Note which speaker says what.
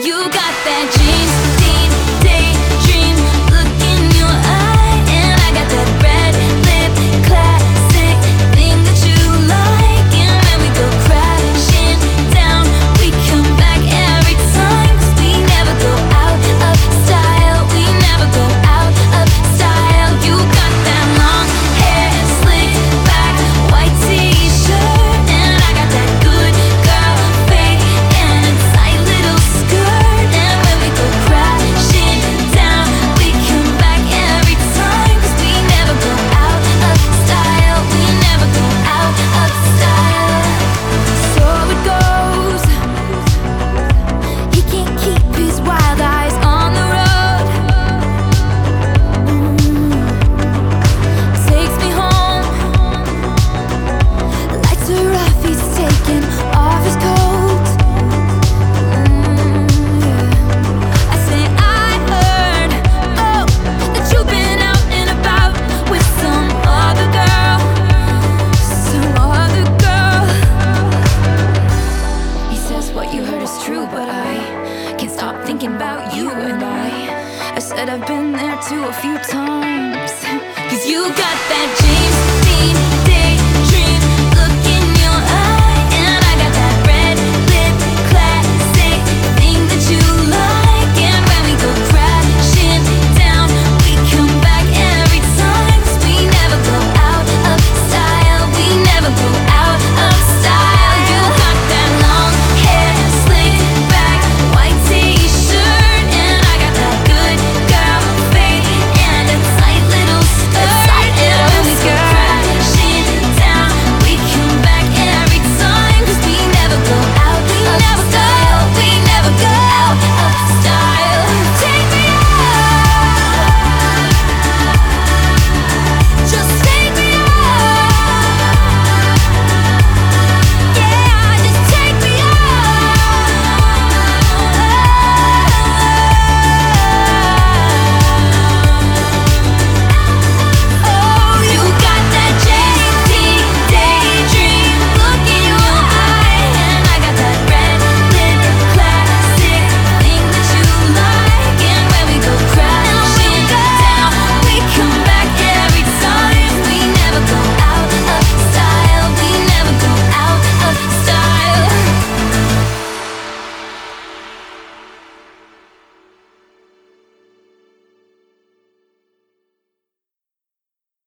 Speaker 1: You got that James Dean daydream look in your eye, and I got that red lip classic thing that you like. And when we go crashing down, we come back every time, 'cause we never go out of style. We never go out of style. You got that long hair slicked back, white t-shirt, and I got that good girl fade and a tight little skirt. And when we go crashing down, we come back every time, 'cause we never go out of style. We never go out of style. So it goes. He can't keep his wild eyes on the road. Takes me home. Lights are off, he's taking off his coat. I say I heard, oh, that you've been out and about with some other girl, some other girl. He says what you heard is true, but I can't stop thinking about you. And I said I've been there too a few times, 'cause you got that James Dean